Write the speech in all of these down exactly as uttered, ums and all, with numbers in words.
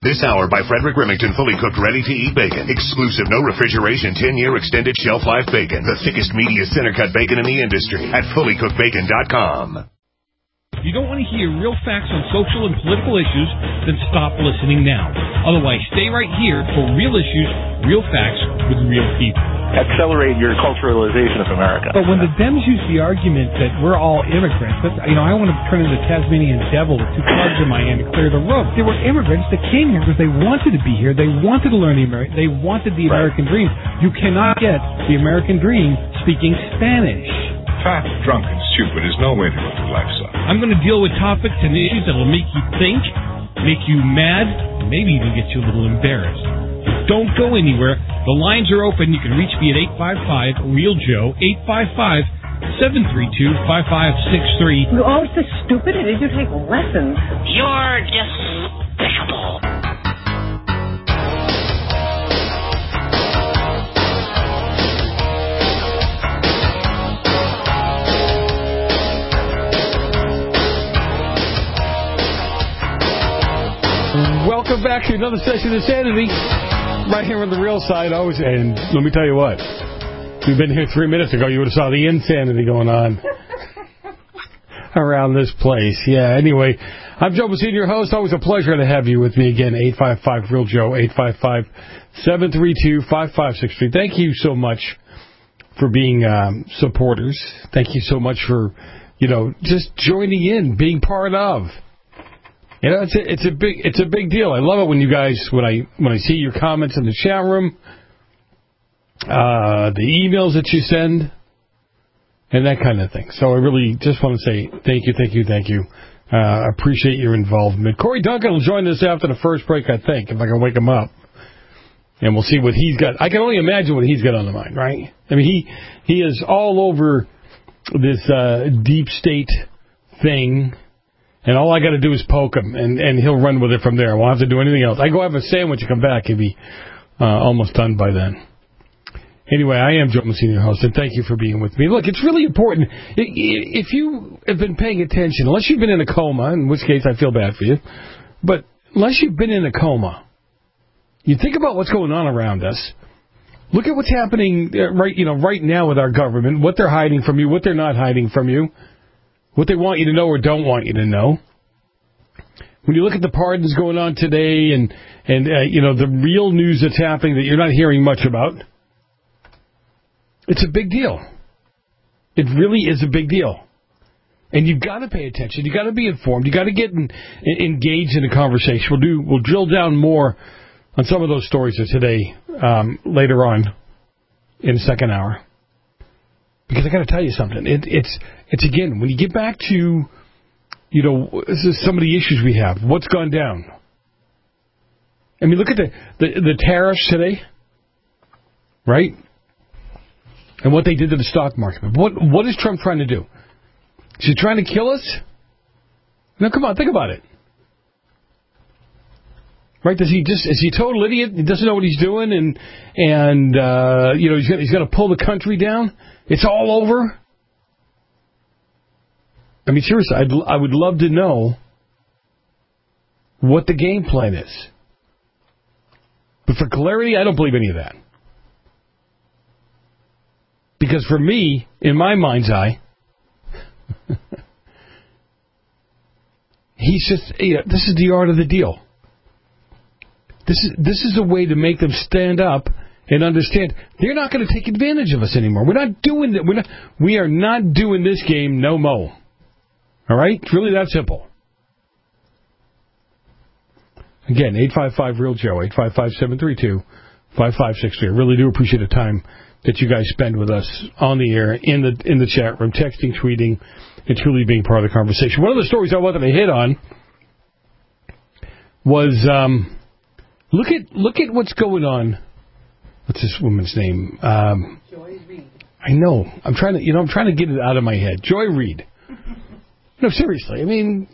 This hour by Frederick Remington, fully cooked, ready-to-eat bacon. Exclusive, no refrigeration, ten-year extended shelf life bacon. The thickest, meatiest, center-cut bacon in the industry at fully cooked bacon dot com. If you don't want to hear real facts on social and political issues, then stop listening now. Otherwise, stay right here for real issues, real facts with real people. Accelerate your culturalization of America. But when the Dems use the argument that we're all immigrants, that's, you know, I want to turn into Tasmanian devil with two clubs in my hand to clear the road. They were immigrants that came here because they wanted to be here. They wanted to learn the American. They wanted the right. American dream. You cannot get the American dream speaking Spanish. Fat, drunk, and stupid is no way to go through life, son. I'm going to deal with topics and issues that will make you think, make you mad, and maybe even get you a little embarrassed. Don't go anywhere. The lines are open. You can reach me at eight five five, real Joe, eight five five, seven three two, five five six three. You're always so stupid. Did you take lessons? You're despicable. Welcome back to another session of Sanity. Right here on the real side, always. And let me tell you what, if you've been here three minutes ago, you would have saw the insanity going on around this place. Yeah, anyway, I'm Joe Messina, your host. Always a pleasure to have you with me again. eight five five, real Joe, eight five five, seven three two, five five six three. Thank you so much for being um, supporters. Thank you so much for, you know, just joining in, being part of. You know, it's a, it's a big it's a big deal. I love it when you guys when I when I see your comments in the chat room, uh, the emails that you send, and that kind of thing. So I really just want to say thank you, thank you, thank you. I uh, appreciate your involvement. Corey Duncan will join us after the first break, I think, if I can wake him up, and we'll see what he's got. I can only imagine what he's got on the mind, right? I mean, he he is all over this uh, deep state thing. And all I got to do is poke him, and, and he'll run with it from there. I won't have to do anything else. I go have a sandwich and come back. He'll be uh, almost done by then. Anyway, I am Joe Messina, your host, and thank you for being with me. Look, it's really important. If you have been paying attention, unless you've been in a coma, in which case I feel bad for you, but unless you've been in a coma, you think about what's going on around us. Look at what's happening right, you know, right now with our government, what they're hiding from you, what they're not hiding from you. What they want you to know or don't want you to know. When you look at the pardons going on today and, and uh, you know, the real news that's happening that you're not hearing much about, it's a big deal. It really is a big deal. And you've got to pay attention. You've got to be informed. You've got to get in, engaged in a conversation. We'll do. We'll drill down more on some of those stories of today um, later on in the second hour. Because I got to tell you something. It, it's it's again when you get back to, you know, this is some of the issues we have. What's gone down? I mean, look at the, the the tariffs today, right? And what they did to the stock market. What what is Trump trying to do? Is he trying to kill us? No, come on, think about it. Right? Does he just is he a total idiot? He doesn't know what he's doing, and and uh, you know he's gonna, he's going to pull the country down. It's all over. I mean, seriously, I'd, I would love to know what the game plan is. But for clarity, I don't believe any of that. Because for me, in my mind's eye, he's just, you know, this is the art of the deal. This is this is a way to make them stand up and understand they're not going to take advantage of us anymore. We're not doing that. We're not. We are not doing this game no mo. All right, it's really that simple. Again, eight five five real Joe, eight five five seven three two five five six three. I really do appreciate the time that you guys spend with us on the air, in the in the chat room, texting, tweeting, and truly being part of the conversation. One of the stories I wanted to hit on was um, look at look at what's going on. What's this woman's name? Um, Joy Reid. I know. I'm trying to, you know, I'm trying to get it out of my head. Joy Reid. No, seriously. I mean,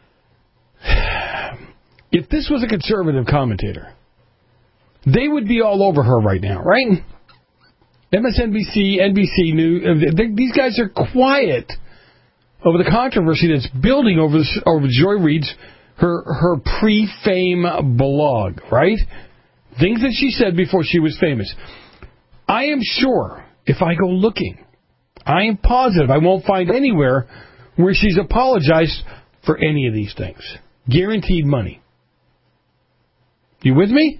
if this was a conservative commentator, they would be all over her right now, right? M S N B C, N B C News. These guys are quiet over the controversy that's building over this, over Joy Reid's her her pre-fame blog, right? Things that she said before she was famous. I am sure if I go looking, I am positive I won't find anywhere where she's apologized for any of these things. Guaranteed money. You with me?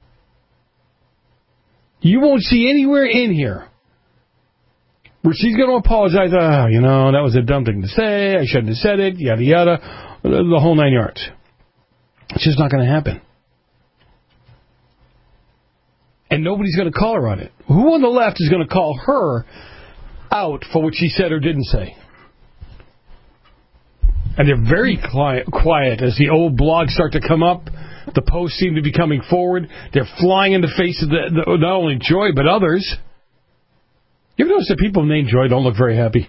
You won't see anywhere in here where she's going to apologize. Oh, you know, that was a dumb thing to say. I shouldn't have said it. Yada, yada. The whole nine yards. It's just not going to happen. And nobody's going to call her on it. Who on the left is going to call her out for what she said or didn't say? And they're very quiet, quiet as the old blogs start to come up. The posts seem to be coming forward. They're flying in the face of the, the, not only Joy, but others. You ever notice that people named Joy don't look very happy?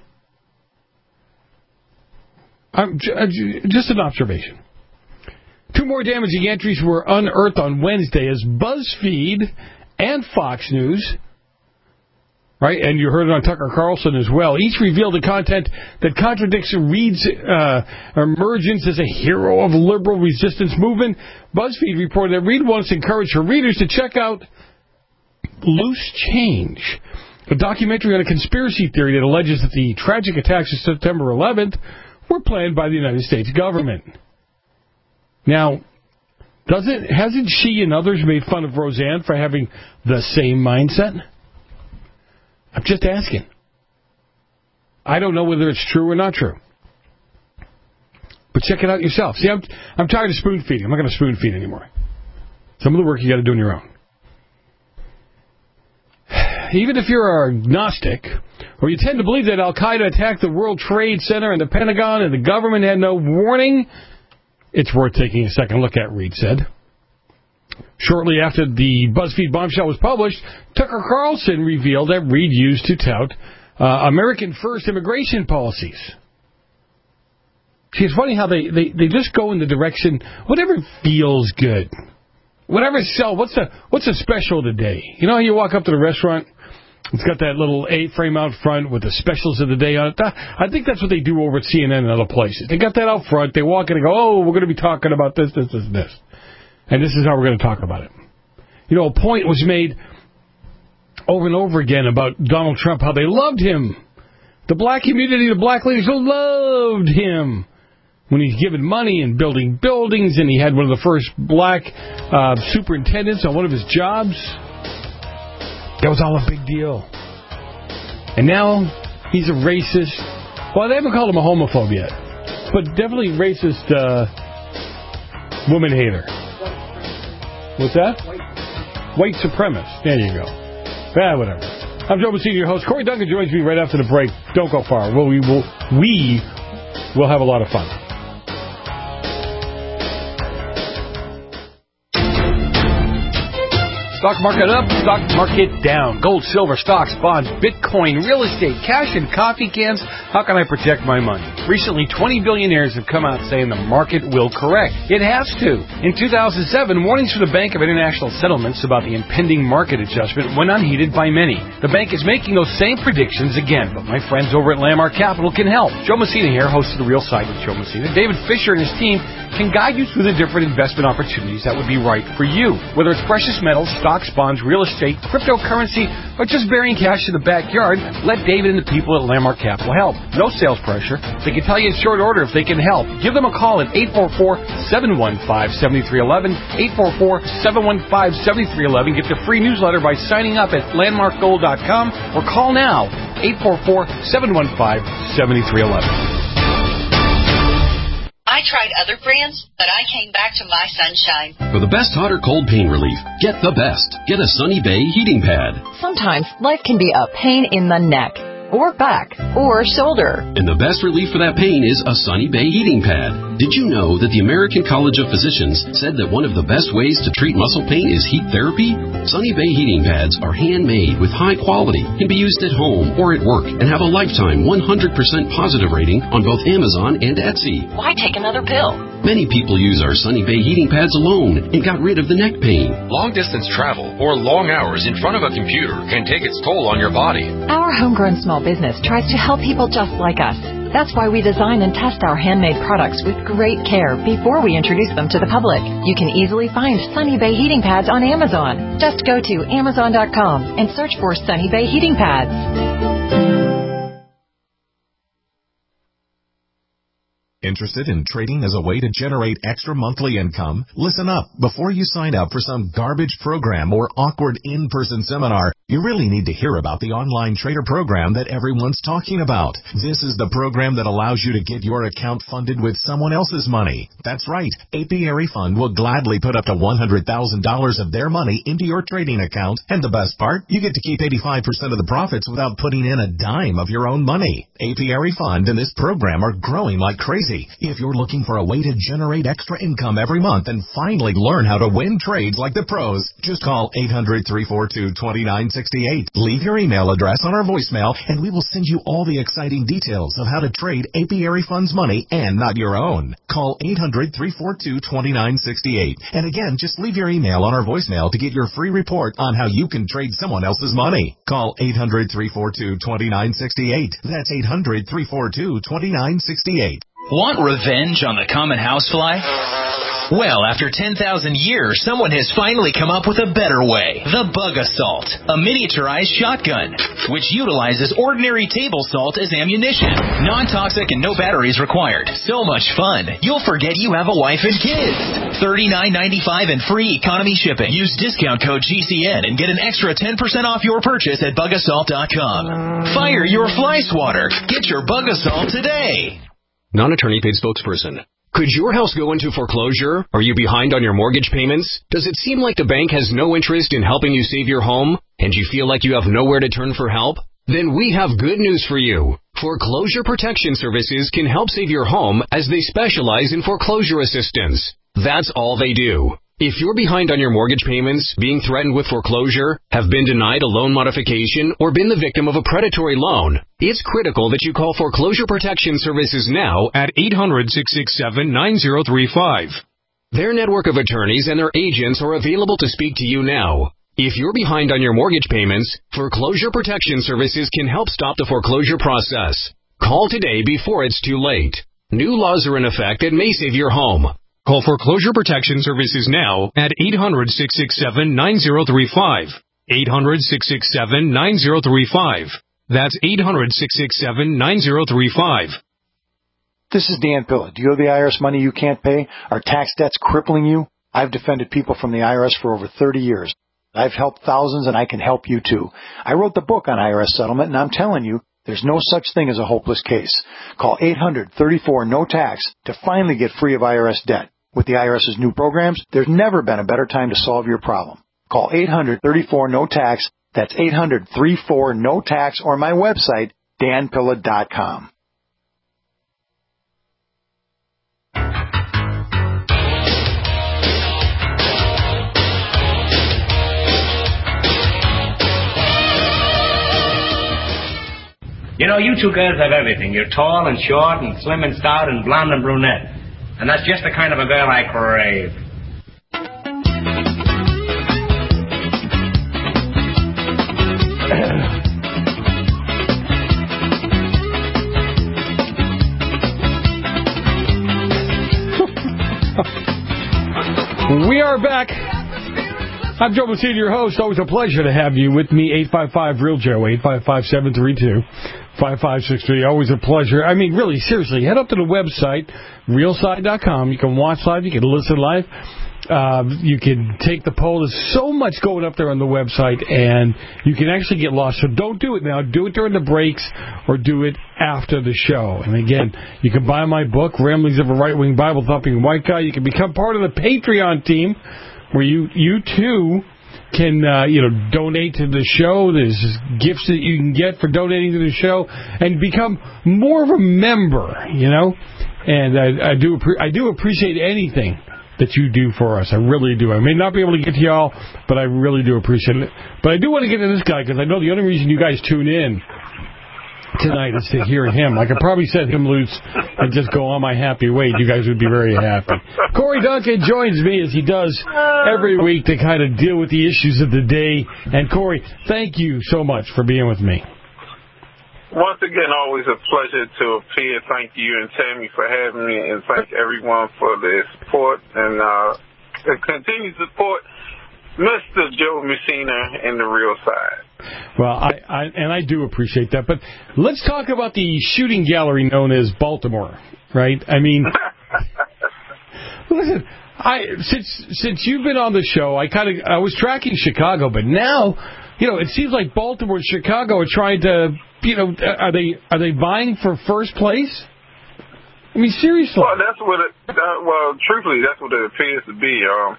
I'm, just an observation. Two more damaging entries were unearthed on Wednesday as BuzzFeed and Fox News, right, and you heard it on Tucker Carlson as well, each revealed the content that contradicts Reid's uh, emergence as a hero of the liberal resistance movement. BuzzFeed reported that Reid wants to encourage her readers to check out Loose Change, a documentary on a conspiracy theory that alleges that the tragic attacks of September eleventh were planned by the United States government. Now, doesn't hasn't she and others made fun of Roseanne for having the same mindset? I'm just asking. I don't know whether it's true or not true. But check it out yourself. See, I'm, I'm tired of spoon feeding. I'm not going to spoon feed anymore. Some of the work you got to do on your own. Even if you're agnostic, or you tend to believe that Al-Qaeda attacked the World Trade Center and the Pentagon and the government had no warning, it's worth taking a second look at, Reid said. Shortly after the BuzzFeed bombshell was published, Tucker Carlson revealed that Reid used to tout uh, American first immigration policies. See, it's funny how they, they, they just go in the direction, whatever feels good. Whatever sells, what's the, what's the special today? You know how you walk up to the restaurant, it's got that little A-frame out front with the specials of the day on it. I think that's what they do over at C N N and other places. They got that out front. They walk in and go, oh, we're going to be talking about this, this, this, this. And this is how we're going to talk about it. You know, a point was made over and over again about Donald Trump, how they loved him. The black community, the black leaders loved him when he's given money and building buildings, and he had one of the first black uh, superintendents on one of his jobs. That was all a big deal. And now he's a racist. Well, they haven't called him a homophobe yet, but definitely racist uh, woman hater. What's that? White supremacist. There you go. Ah, whatever. I'm Joe Messina, your host. Corey Duncan joins me right after the break. Don't go far. Well, we will, we will have a lot of fun. Stock market up, stock market down. Gold, silver, stocks, bonds, Bitcoin, real estate, cash, and coffee cans. How can I protect my money? Recently, twenty billionaires have come out saying the market will correct. It has to. In two thousand seven, warnings from the Bank of International Settlements about the impending market adjustment went unheeded by many. The bank is making those same predictions again, but my friends over at Landmark Capital can help. Joe Messina here, host of The Real Side with Joe Messina. David Fisher and his team can guide you through the different investment opportunities that would be right for you. Whether it's precious metals, stocks, bonds, real estate, cryptocurrency, or just burying cash in the backyard, let David and the people at Landmark Capital help. No sales pressure. They can tell you in short order if they can help. Give them a call at eight four four, seven one five, seven three one one, eight four four, seven one five, seven three one one. Get the free newsletter by signing up at landmark gold dot com or call now, eight four four, seven one five, seven three one one. I tried other brands, but I came back to my Sunshine. For the best hot or cold pain relief, get the best. Get a Sunny Bay heating pad. Sometimes life can be a pain in the neck, or back, or shoulder. And the best relief for that pain is a Sunny Bay heating pad. Did you know that the American College of Physicians said that one of the best ways to treat muscle pain is heat therapy? Sunny Bay heating pads are handmade with high quality, can be used at home or at work, and have a lifetime one hundred percent positive rating on both Amazon and Etsy. Why take another pill? Many people use our Sunny Bay heating pads alone and got rid of the neck pain. Long-distance travel or long hours in front of a computer can take its toll on your body. Our homegrown small business tries to help people just like us. That's why we design and test our handmade products with great care before we introduce them to the public. You can easily find Sunny Bay heating pads on Amazon. Just go to amazon dot com and search for Sunny Bay heating pads. Interested in trading as a way to generate extra monthly income? Listen up. Before you sign up for some garbage program or awkward in-person seminar, you really need to hear about the online trader program that everyone's talking about. This is the program that allows you to get your account funded with someone else's money. That's right. Apiary Fund will gladly put up to one hundred thousand dollars of their money into your trading account. And the best part, you get to keep eighty-five percent of the profits without putting in a dime of your own money. Apiary Fund and this program are growing like crazy. If you're looking for a way to generate extra income every month and finally learn how to win trades like the pros, just call eight hundred, three four two, two nine six eight. Leave your email address on our voicemail, and we will send you all the exciting details of how to trade Apiary Fund's money and not your own. Call eight hundred, three four two, two nine six eight. And again, just leave your email on our voicemail to get your free report on how you can trade someone else's money. Call eight hundred, three four two, two nine six eight. That's eight hundred, three four two, two nine six eight. Want revenge on the common housefly? Well, after ten thousand years, someone has finally come up with a better way. The Bug Assault, a miniaturized shotgun, which utilizes ordinary table salt as ammunition. Non-toxic and no batteries required. So much fun, you'll forget you have a wife and kids. thirty-nine ninety-five and free economy shipping. Use discount code G C N and get an extra ten percent off your purchase at bug assault dot com. Fire your fly swatter. Get your Bug Assault today. Non-attorney paid spokesperson. Could your house go into foreclosure? Are you behind on your mortgage payments? Does it seem like the bank has no interest in helping you save your home? And you feel like you have nowhere to turn for help? Then we have good news for you. Foreclosure Protection Services can help save your home as they specialize in foreclosure assistance. That's all they do. If you're behind on your mortgage payments, being threatened with foreclosure, have been denied a loan modification, or been the victim of a predatory loan, it's critical that you call Foreclosure Protection Services now at eight hundred, six six seven, nine zero three five. Their network of attorneys and their agents are available to speak to you now. If you're behind on your mortgage payments, Foreclosure Protection Services can help stop the foreclosure process. Call today before it's too late. New laws are in effect that may save your home. Call Foreclosure Protection Services now at eight hundred, six six seven, nine zero three five. eight hundred, six six seven, nine zero three five. That's eight hundred, six six seven, nine zero three five. This is Dan Pilla. Do you owe the I R S money you can't pay? Are tax debts crippling you? I've defended people from the I R S for over thirty years. I've helped thousands, and I can help you too. I wrote the book on I R S settlement, and I'm telling you, there's no such thing as a hopeless case. Call eight hundred, thirty-four, no tax to finally get free of I R S debt. With the IRS's new programs, there's never been a better time to solve your problem. Call eight hundred, thirty-four, no tax. That's eight hundred, thirty-four, no tax, or my website, dan pilla dot com. You know, you two girls have everything. You're tall and short and slim and stout and blonde and brunette. And that's just the kind of a girl I crave. We are back. I'm Joe Messina, your host. Always a pleasure to have you with me. eight five five, real Joe, eight five five, seven three two, five five six three. Always a pleasure. I mean, really, seriously, head up to the website, real side dot com. You can watch live. You can listen live. Uh, you can take the poll. There's so much going up there on the website, and you can actually get lost. So don't do it now. Do it during the breaks or do it after the show. And again, you can buy my book, Ramblings of a Right-Wing Bible-Thumping White Guy. You can become part of the Patreon team, where you you too can uh, you know donate to the show. There's gifts that you can get for donating to the show, and become more of a member. You know, and I, I do I do appreciate anything that you do for us. I really do. I may not be able to get to y'all, but I really do appreciate it. But I do want to get to this guy, because I know the only reason you guys tune in tonight is to hear him. I could probably set him loose and just go on my happy way. You guys would be very happy. Corey Duncan joins me as he does every week to kind of deal with the issues of the day. And Corey, thank you so much for being with me. once again, always a pleasure to appear. Thank you and Tammy for having me, and thank everyone for their support and uh, continue to support Mister Joe Messina and the Real Side. Well, I, I and I do appreciate that, but let's talk about the shooting gallery known as Baltimore, right? I mean, listen, I since since you've been on the show, I kind of I was tracking Chicago, but now, you know, it seems like Baltimore and Chicago are trying to, you know, are they are they vying for first place? I mean, seriously. Well, that's what it. Uh, well, truthfully, that's what it appears to be. Um,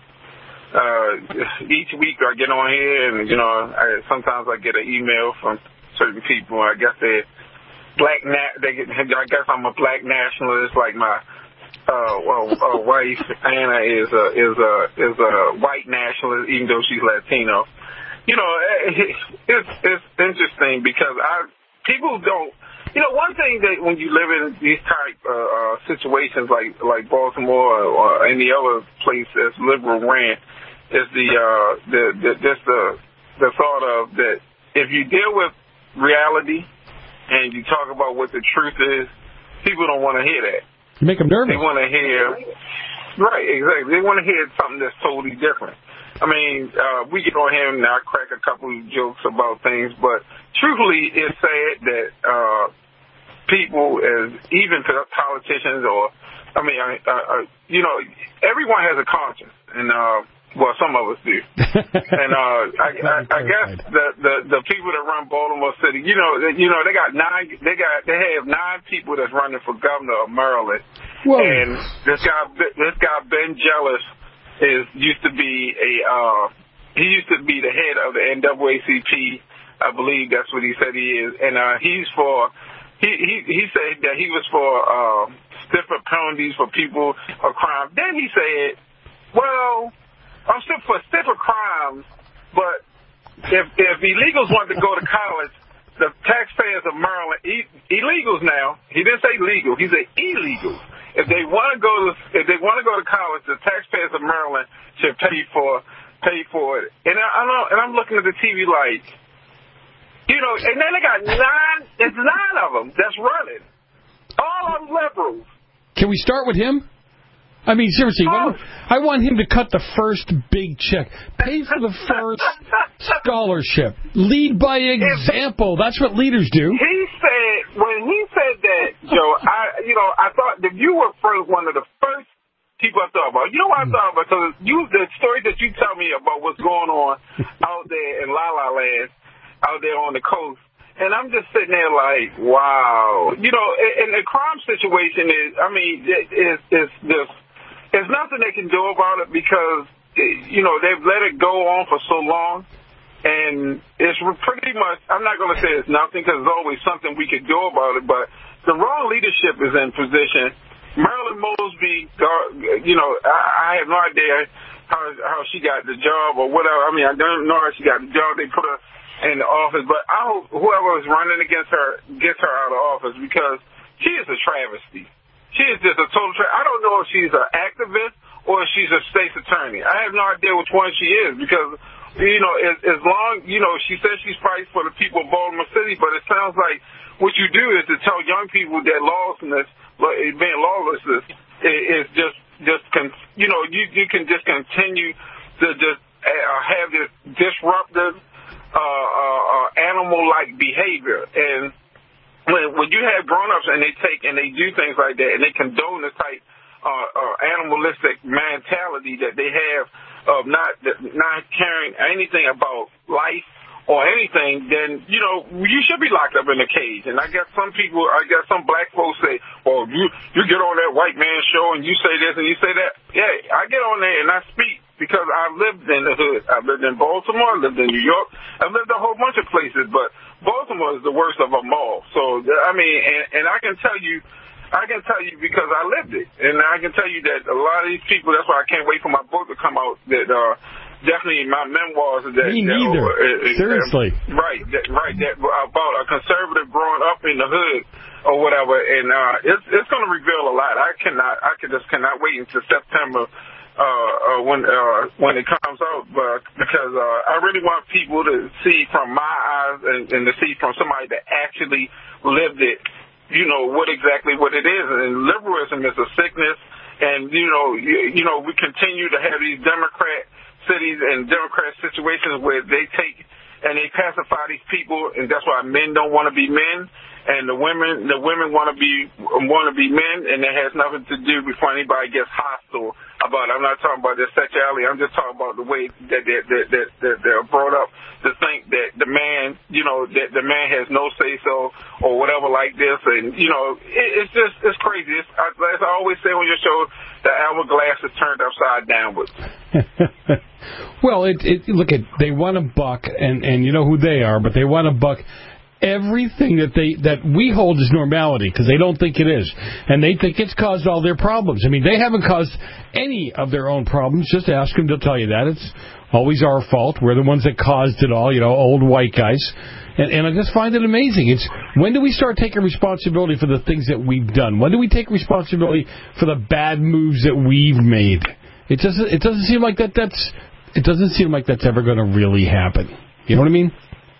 uh, each week I get on here, and you know, I, sometimes I get an email from certain people. I guess they black. Na- they get, I guess I'm a black nationalist, like my uh, well, uh, wife Anna is a is a is a white nationalist, even though she's Latino. You know, it's it's interesting because I people don't. You know, one thing that when you live in these type uh, uh, situations like like Baltimore or, or any other place that's liberal ran is the uh, the the just the the thought of that if you deal with reality and you talk about what the truth is, people don't want to hear that. You make them nervous. They want to hear right, exactly. They want to hear something that's totally different. I mean, uh, we get on here and I crack a couple of jokes about things, but truthfully, it's sad that uh, people, as even politicians, or I mean, uh, uh, you know, everyone has a conscience, and uh, well, some of us do. and uh, I, I, I guess the, the the people that run Baltimore City, you know, they, you know, they got nine, they got they have nine people that's running for governor of Maryland, Whoa. and this guy, this guy Ben Jealous. Is used to be a uh, he used to be the head of the N double A C P, I believe that's what he said he is, and uh, he's for he, he he said that he was for uh, stiffer penalties for people of crime. Then he said, "Well, I'm still for stiffer crimes, but if if illegals want to go to college, the taxpayers of Maryland illegals now he didn't say legal, he said illegals." If they want to go to if they want to go to college, the taxpayers of Maryland should pay for pay for it. And I, I know, and I'm looking at the T V like, you know, and then they got nine. It's nine of them that's running. All of them liberals. Can we start with him? I mean, seriously, oh. I want him to cut the first big check. Pay for the first scholarship. Lead by example. That's what leaders do. He said, when he said that, Joe, I, you know, I thought that you were first, one of the first people I thought about. You know what I thought about? So you, the story that you tell me about what's going on out there in La La Land, out there on the coast. And I'm just sitting there like, wow. You know, and, and the crime situation is, I mean, it, it's, it's just, there's nothing they can do about it because, you know, they've let it go on for so long. And it's pretty much, I'm not going to say it's nothing because there's always something we could do about it, but the wrong leadership is in position. Marilyn Mosby, you know, I, I have no idea how how she got the job or whatever. I mean, I don't know how she got the job. They put her in the office, but I hope whoever is running against her gets her out of office because she is a travesty. She is just a total tra- I don't know if she's an activist or if she's a state's attorney. I have no idea which one she is because, you know, as, as long, you know, she says she's fighting for the people of Baltimore City, but it sounds like what you do is to tell young people that lawlessness, being lawlessness, is just, just con- you know, you, you can just continue to just uh, have this disruptive, uh, uh, uh, animal-like behavior. And When, when you have grown-ups and they take and they do things like that and they condone this type uh, uh, animalistic mentality that they have of not not caring anything about life or anything, then, you know, you should be locked up in a cage. And I guess some people, I guess some black folks say, well, you, you get on that white man show and you say this and you say that. Yeah, I get on there and I speak because I lived in the hood. I lived in Baltimore, I lived in New York, I lived a whole bunch of places, but Baltimore is the worst of them all. So, I mean, and, and I can tell you, I can tell you because I lived it. And I can tell you that a lot of these people, that's why I can't wait for my book to come out, that uh, definitely my memoirs. That, Me that, neither. Uh, Seriously. Uh, right, that, right, that, about a conservative growing up in the hood or whatever. And uh, it's, it's going to reveal a lot. I cannot, I can just cannot wait until September uh, uh, when uh, when it comes out, but because uh, I really want people to see from my eyes and, and to see from somebody that actually lived it, you know, what exactly what it is. And liberalism is a sickness, and, you know, you, you know, we continue to have these Democrat cities and Democrat situations where they take and they pacify these people, and that's why men don't want to be men. And the women, the women want to be want to be men, and it has nothing to do before anybody gets hostile about it. I'm not talking about their sexuality. I'm just talking about the way that they're, that, that, that they're brought up to think that the man, you know, that the man has no say so or whatever like this. And you know, it, it's just it's crazy. It's, as I always say on your show, the hourglass is turned upside downwards. Well, it, it look at they want a buck, and and you know who they are, but they want a buck. Everything that they that we hold as normality, because they don't think it is, and they think it's caused all their problems. I mean, they haven't caused any of their own problems. Just ask them; they'll tell you that it's always our fault. We're the ones that caused it all. You know, old white guys. And, and I just find it amazing. It's when do we start taking responsibility for the things that we've done? When do we take responsibility for the bad moves that we've made? It doesn't. It doesn't seem like that. That's. It doesn't seem like that's ever going to really happen. You know what I mean?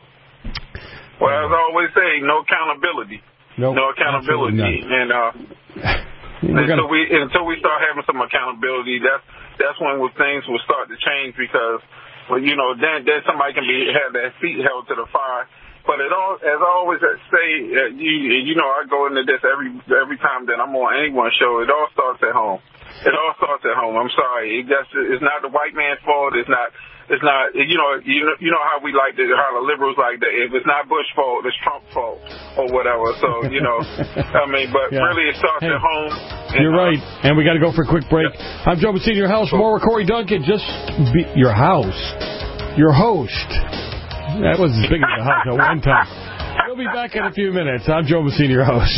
Well, as I always say, no accountability. Nope, no accountability. And uh, until we until we start having some accountability, that's that's when things will start to change, because, well, you know, then then somebody can be have their feet held to the fire. But it all, as I always say, uh, you you know, I go into this every every time that I'm on anyone's show. It all starts at home. It all starts at home. I'm sorry. It just, it's not the white man's fault. It's not. It's not. You know. You know. You know how we like to. How the liberals like that. If it's not Bush's fault, it's Trump's fault or whatever. So you know. I mean, but yeah. Really, it starts hey, at home. You're uh, right. And we got to go for a quick break. Yeah. I'm Joe Messina, your house. More with Corey Duncan. Just be, your house. Your host. That was as big as a house at one time. We'll be back in a few minutes. I'm Joe Messina, your host.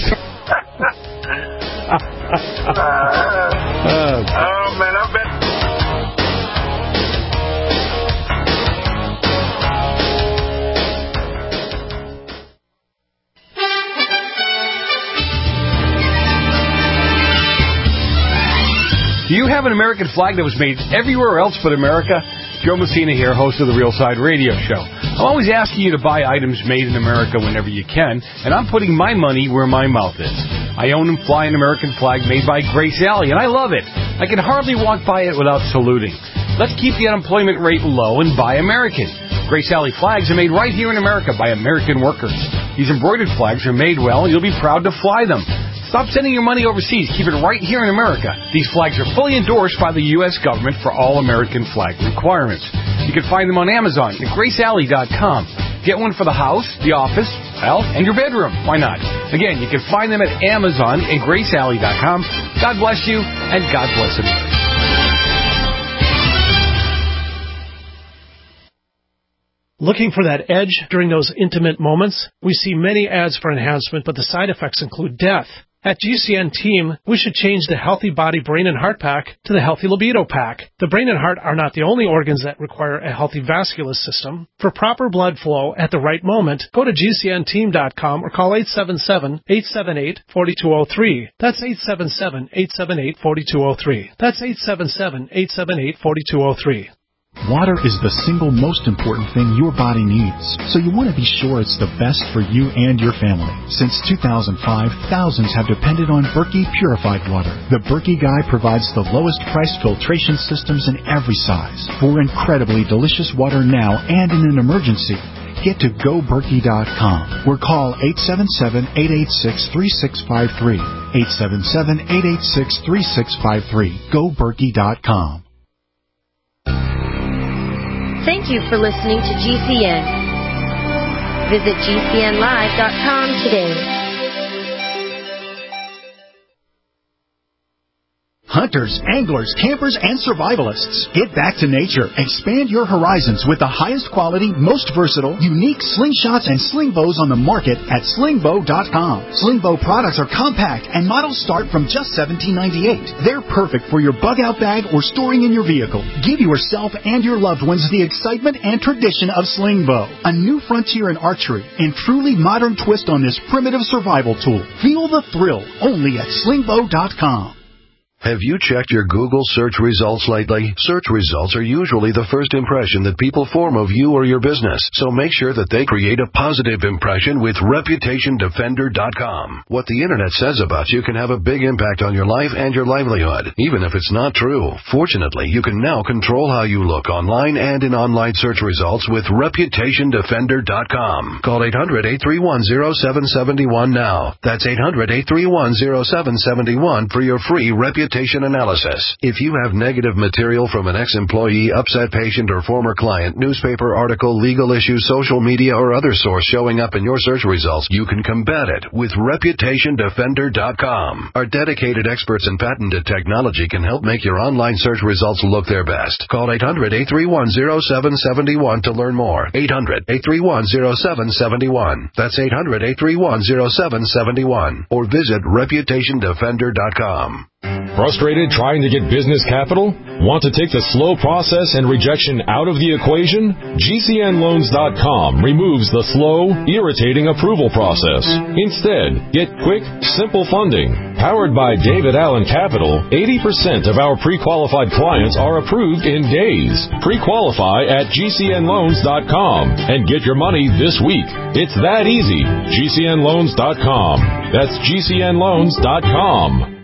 uh, oh man, I bet. Do you have an American flag that was made everywhere else but America? Joe Messina here, host of the Real Side Radio Show. I'm always asking you to buy items made in America whenever you can, and I'm putting my money where my mouth is. I own and fly an American flag made by Grace Alley, and I love it. I can hardly walk by it without saluting. Let's keep the unemployment rate low and buy American. Grace Alley flags are made right here in America by American workers. These embroidered flags are made well, and you'll be proud to fly them. Stop sending your money overseas. Keep it right here in America. These flags are fully endorsed by the U S government for all American flag requirements. You can find them on Amazon at grace alley dot com. Get one for the house, the office, well, and your bedroom. Why not? Again, you can find them at Amazon and grace alley dot com. God bless you, and God bless America. Looking for that edge during those intimate moments? We see many ads for enhancement, but the side effects include death. At G C N Team, we should change the Healthy Body, Brain, and Heart Pack to the Healthy Libido Pack. The brain and heart are not the only organs that require a healthy vascular system. For proper blood flow at the right moment, go to G C N team dot com or call eight seven seven, eight seven eight, four two zero three. That's eight seven seven, eight seven eight, four two zero three. That's eight seven seven, eight seven eight, four two zero three. Water is the single most important thing your body needs, so you want to be sure it's the best for you and your family. Since two thousand five, thousands have depended on Berkey purified water. The Berkey Guy provides the lowest price filtration systems in every size for incredibly delicious water now and in an emergency. Get to go berkey dot com or call eight seven seven, eight eight six, three six five three. eight seven seven, eight eight six, three six five three. go berkey dot com. Thank you for listening to G C N. Visit G C N live dot com today. Hunters, anglers, campers, and survivalists, get back to nature. Expand your horizons with the highest quality, most versatile, unique slingshots and sling bows on the market at sling bow dot com. Sling bow products are compact and models start from just seventeen ninety-eight. They're perfect for your bug out bag or storing in your vehicle. Give yourself and your loved ones the excitement and tradition of sling bow, a new frontier in archery and truly modern twist on this primitive survival tool. Feel the thrill only at sling bow dot com. Have you checked your Google search results lately? Search results are usually the first impression that people form of you or your business, so make sure that they create a positive impression with Reputation Defender dot com. What the Internet says about you can have a big impact on your life and your livelihood, even if it's not true. Fortunately, you can now control how you look online and in online search results with Reputation Defender dot com. Call eight hundred, eight three one, zero seven seven one now. That's eight hundred, eight three one, zero seven seven one for your free Reputation analysis. If you have negative material from an ex-employee, upset patient, or former client, newspaper article, legal issue, social media, or other source showing up in your search results, you can combat it with Reputation Defender dot com. Our dedicated experts in patented technology can help make your online search results look their best. Call eight hundred, eight three one, zero seven seven one to learn more. eight hundred, eight three one, zero seven seven one. That's eight hundred, eight three one, zero seven seven one. Or visit Reputation Defender dot com. Frustrated trying to get business capital? Want to take the slow process and rejection out of the equation? G C N Loans dot com removes the slow, irritating approval process. Instead, get quick, simple funding. Powered by David Allen Capital, eighty percent of our pre-qualified clients are approved in days. Pre-qualify at G C N Loans dot com and get your money this week. It's that easy. G C N Loans dot com. That's G C N Loans dot com.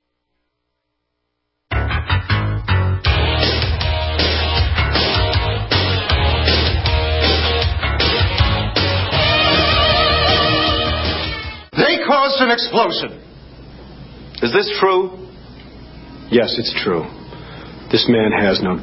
Caused an explosion. Is this true? Yes, it's true. This man has no...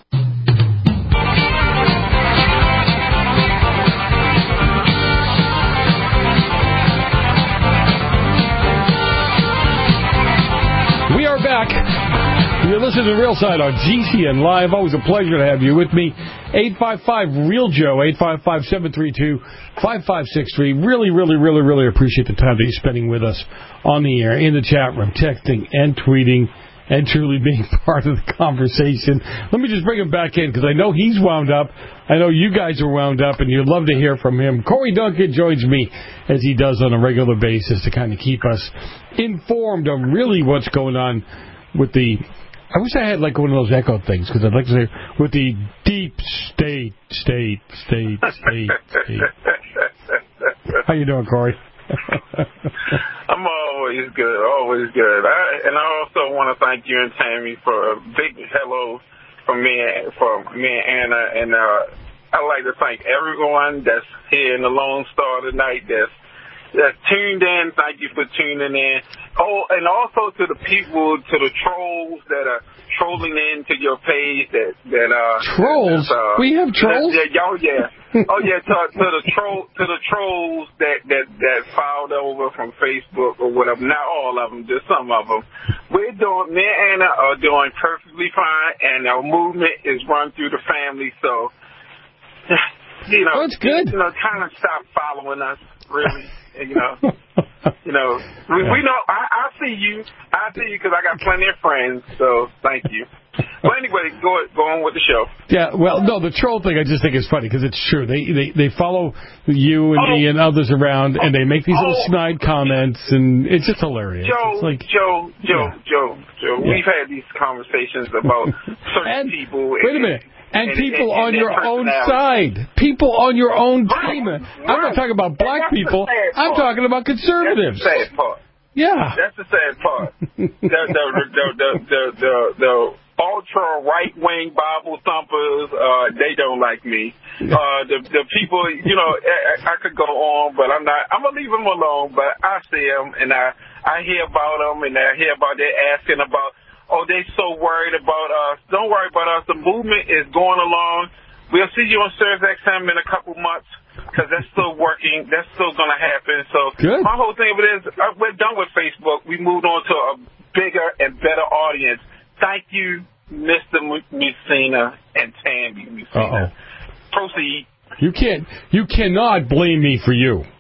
We are back. You're listening to Real Side on G C N Live. Always a pleasure to have you with me. eight five five, REAL Joe, eight five five, seven three two, five five six three. Really, really, really, really appreciate the time that you're spending with us on the air, in the chat room, texting and tweeting, and truly being part of the conversation. Let me just bring him back in, because I know he's wound up. I know you guys are wound up, and you'd love to hear from him. Corey Duncan joins me, as he does on a regular basis, to kind of keep us informed of really what's going on with the... I wish I had like one of those echo things, because I'd like to say, with the deep state, state, state, state, state. How you doing, Corey? I'm always good, always good. I, and I also want to thank you and Tammy for a big hello from me, from me and Anna. And uh, I'd like to thank everyone that's here in the Lone Star tonight that's That's tuned in. Thank you for tuning in. Oh, and also to the people, to the trolls that are trolling into your page. That that uh trolls. Uh, we have trolls. That, that, oh yeah, oh yeah. To, to the troll, to the trolls that that that filed over from Facebook or whatever. Not all of them, just some of them. We're doing. Me and Anna are doing perfectly fine, and our movement is run through the family. So, you know, that's good. You know, kind of stop following us, really. You know, you know, we, we know. I, I see you. I see you because I got plenty of friends. So thank you. Well, anyway, go go on with the show. Yeah. Well, no, the troll thing I just think is funny because it's true. They they they follow you and oh. me and others around, and they make these little oh. snide comments, and it's just hilarious. Joe, it's like, Joe, Joe, yeah. Joe, Joe. Yeah. We've had these conversations about certain and, people. Wait a minute. And, and people and, and on your own side. People on your own team. Right. I'm not talking about black people. I'm talking about conservatives. That's the sad part. Yeah. That's the sad part. the, the, the, the, the, the, the ultra right-wing Bible thumpers, uh, they don't like me. Uh, the, the people, you know, I, I could go on, but I'm not, I'm going to leave them alone, but I see them, and I, I hear about them, and I hear about they asking about, oh, they so worried about us. Don't worry about us. The movement is going along. We'll see you on Sirius X M in a couple months because that's still working. That's still going to happen. So Good. My whole thing of it is uh, we're done with Facebook. We moved on to a bigger and better audience. Thank you, Mister Messina and Tammy Messina. Uh-oh. Proceed. You can't. You cannot blame me for you.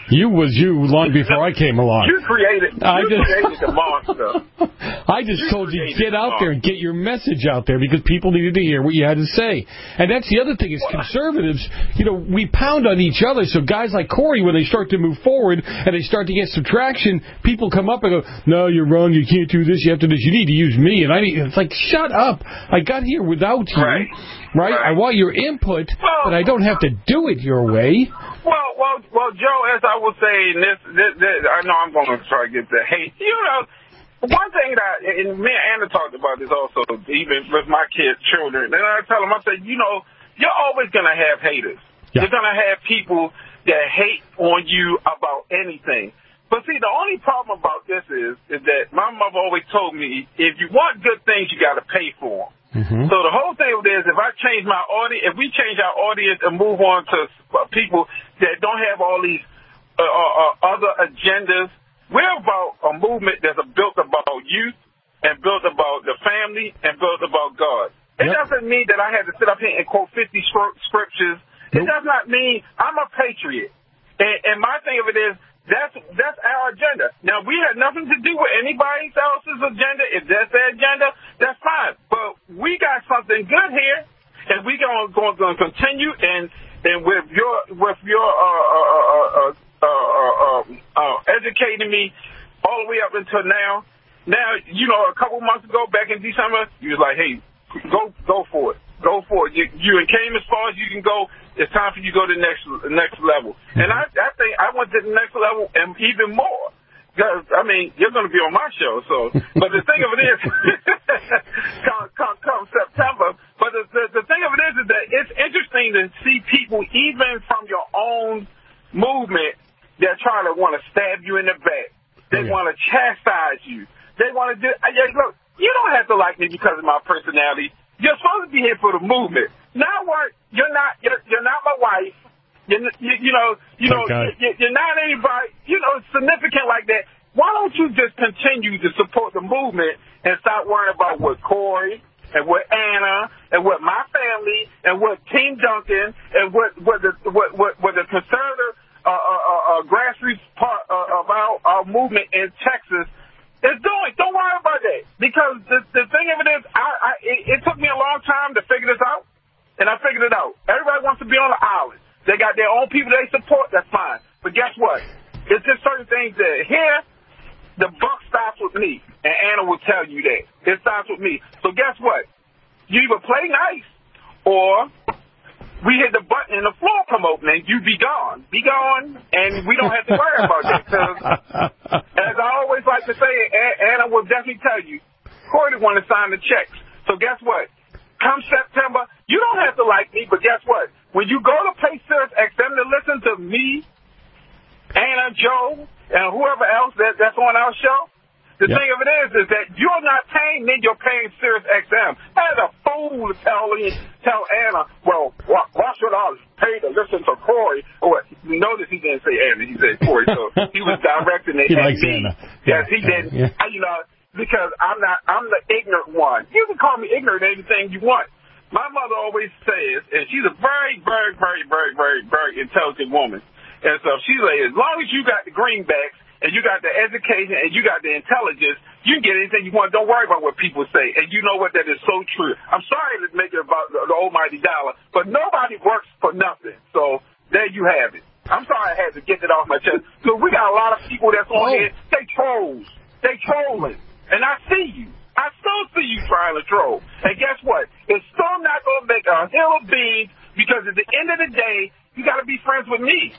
You was you long before I came along. You created, I you just, created the monster. I just you told you, get out there and get your message out there because people needed to hear what you had to say. And that's the other thing is conservatives, you know, we pound on each other. So guys like Corey, when they start to move forward and they start to get some traction, people come up and go, no, you're wrong. You can't do this. You have to do this. You need to use me. And I need, it's like, shut up. I got here without you. Right. Right? right. I want your input, well, but I don't have to do it your way. Well, well, well, Joe, as I was saying, this, this, this I know I'm going to try to get the hate. You know, one thing that, and me and Anna talked about this also, even with my kids, children, and I tell them, I say, you know, you're always going to have haters. Yeah. You're going to have people that hate on you about anything. But see, the only problem about this is, is that my mother always told me, if you want good things, you got to pay for them. Mm-hmm. So the whole thing of this, if I change my audience, if we change our audience and move on to people that don't have all these uh, uh, other agendas, we're about a movement that's built about youth and built about the family and built about God. It yep. doesn't mean that I have to sit up here and quote fifty scriptures. Nope. It does not mean I'm a patriot. And, and my thing of it is, That's that's our agenda. Now, we had nothing to do with anybody else's agenda. If that's their agenda, that's fine. But we got something good here, and we're going going to continue. And and with your with your uh, uh, uh, uh, uh, uh, educating me all the way up until now. Now, you know, a couple months ago, back in December, you was like, hey, go go for it. Go for it. You, you came as far as you can go. It's time for you to go to the next next level. Mm-hmm. And I, I think I went to the next level and even more. Because, I mean, you're going to be on my show. So, but the thing of it is, come, come, come September. But the, the, the thing of it is, is that it's interesting to see people, even from your own movement, that try to want to stab you in the back. They oh, yeah. want to chastise you. They want to do. I, look, you don't have to like me because of my personality. You're supposed to be here for the movement. Now what? You're not. You're, you're not my wife. You're, you, you know. You know. You're, you're not anybody. You know, significant like that. Why don't you just continue to support the movement and stop worrying about what Corey and what Anna and what my family and what Team Duncan and what what the what what, what the conservative uh, uh, uh, grassroots part uh, of our, our movement in Texas is doing. Don't worry about that. Because the, the thing of it is, I, I, it, it took me a long time to figure this out, and I figured it out. Everybody wants to be on the island. They got their own people they support. That's fine. But guess what? It's just certain things that here, the buck stops with me, and Anna will tell you that. It stops with me. So guess what? You either play nice, or we hit the button and the floor come open and you be gone. Be gone, and we don't have to worry about that. Because, as I always like to say, Anna will definitely tell you, Corey want to sign the checks. So guess what? Come September, you don't have to like me, but guess what? When you go to pay Sirius X M to listen to me, Anna, Joe, and whoever else that, that's on our show, the yep. thing of it is, is that you're not paying me, you're paying Sirius X M. That's a fool to tell me, tell Anna, well, why, why should I pay to listen to Corey? Or what? Notice he didn't say Anna, he said Corey, so he was directing it he at likes me. Anna. Yes, yeah. he did. Yeah. I, you know, because I'm not, I'm the ignorant one. You can call me ignorant anything you want. My mother always says, and she's a very, very, very, very, very, very intelligent woman. And so she says, as long as you got the greenbacks, and you got the education, and you got the intelligence, you can get anything you want. Don't worry about what people say. And you know what? That is so true. I'm sorry to make it about the, the almighty dollar, but nobody works for nothing. So there you have it. I'm sorry I had to get it off my chest. So we got a lot of people that's on oh. here. They trolls. They trolling. And I see you. I still see you trying to troll. And guess what? It's still not going to make a hill of beans because at the end of the day, you got to be friends with me.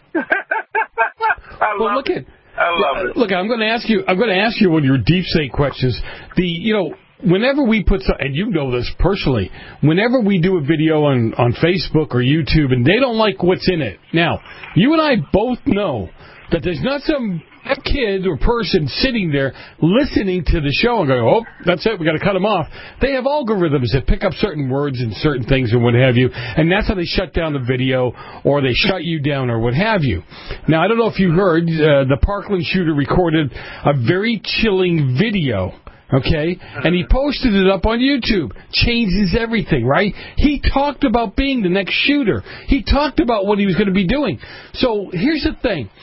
I well, love look it. at I love it. Look, I'm going to ask you. I'm going to ask you one of your deep state questions. The you know, whenever we put some, and you know this personally, whenever we do a video on on Facebook or YouTube, and they don't like what's in it. Now, you and I both know that there's not some kid or person sitting there listening to the show and going, oh, that's it, we got to cut them off. They have algorithms that pick up certain words and certain things and what have you, and that's how they shut down the video or they shut you down or what have you. Now, I don't know if you heard, uh, the Parkland shooter recorded a very chilling video. Okay? And he posted it up on YouTube. Changes everything, right? He talked about being the next shooter. He talked about what he was going to be doing. So here's the thing.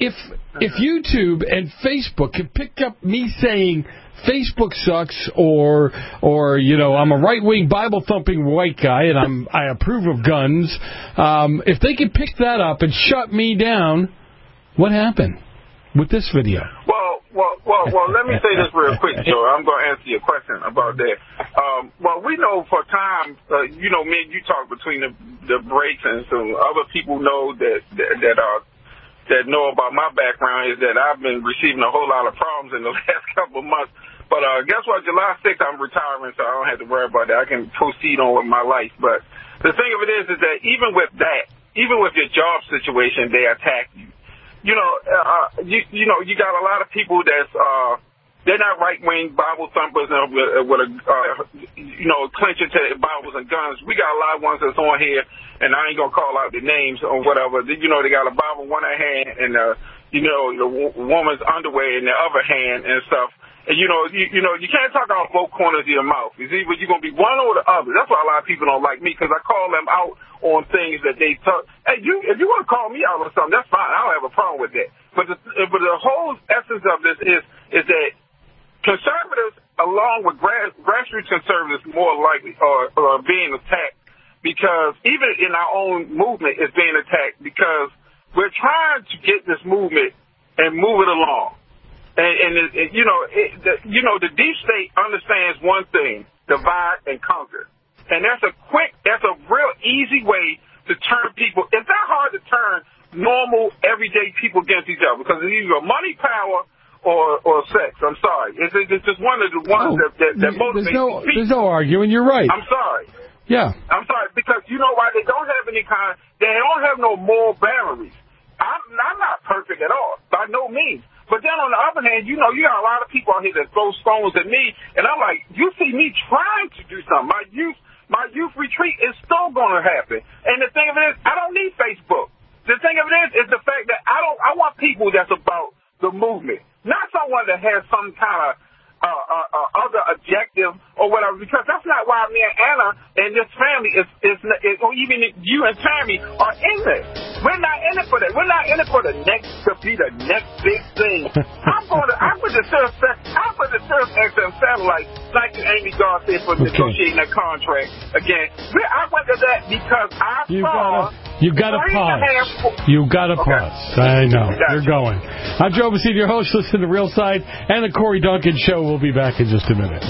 if if YouTube and Facebook can pick up me saying Facebook sucks, or or you know I'm a right wing Bible thumping white guy and I'm I approve of guns, um, if they can pick that up and shut me down, what happened with this video? Well, well, well, well. Let me say this real quick, Joe. I'm going to answer your question about that. Um, well, we know for time, uh, you know, me and you talk between the the breaks, and some other people know that that, that are. that know about my background is that I've been receiving a whole lot of problems in the last couple of months. But uh, guess what? July sixth, I'm retiring, so I don't have to worry about that. I can proceed on with my life. But the thing of it is, is that even with that, even with your job situation, they attack you. You know, uh, you, you know, you got a lot of people that's, uh, they're not right-wing Bible thumpers and with, with a, uh, you know, clenching to Bibles and guns. We got a lot of ones that's on here, and I ain't gonna call out the names or whatever. You know, they got a Bible in one hand and, uh, you know, the w- woman's underwear in the other hand and stuff. And, you know, you, you know, you can't talk out both corners of your mouth. It's either you're going to be one or the other. That's why a lot of people don't like me, because I call them out on things that they talk. Hey, you, if you want to call me out on something, that's fine. I don't have a problem with that. But the, but the whole essence of this is, is that conservatives, along with grass, grassroots conservatives, more likely are, are being attacked, because even in our own movement is being attacked, because we're trying to get this movement and move it along. And, and it, it, you know, it, the, you know, the deep state understands one thing: divide and conquer. And that's a quick, that's a real easy way to turn people. It's not hard to turn normal, everyday people against each other, because it's either money, power, or or sex. I'm sorry. It's, it's just one of the ones oh, that, that, that motivates there's no, people. There's no arguing. You're right. I'm sorry. Yeah. I'm sorry, because you know why? They don't have any kind, they don't have no moral boundaries. I'm, I'm not perfect at all, by no means. But then on the other hand, you know, you got a lot of people out here that throw stones at me, and I'm like, you see me trying to do something. My youth, my youth retreat is still going to happen. And the thing of it is, I don't need Facebook. The thing of it is, is the fact that I don't, I want people that's about the movement, not someone that has some kind of uh, uh, uh, other objective or whatever, because that's not why me and Anna and this family is, is, is, or even you and Tammy are in this. We're not in it for that. We're not in it for the next, to be the next big thing. I'm going to, I put the Sirius, I put the Sirius X M satellite, like Amy Gar said, for okay. negotiating a contract again. We, I went to that because I you saw. Gotta, you got to pause. You got to okay. pause. I know. Gotcha. You're going. I'm Joe Bacino, your host. Listen to Real Side and the Corey Duncan Show. We'll be back in just a minute.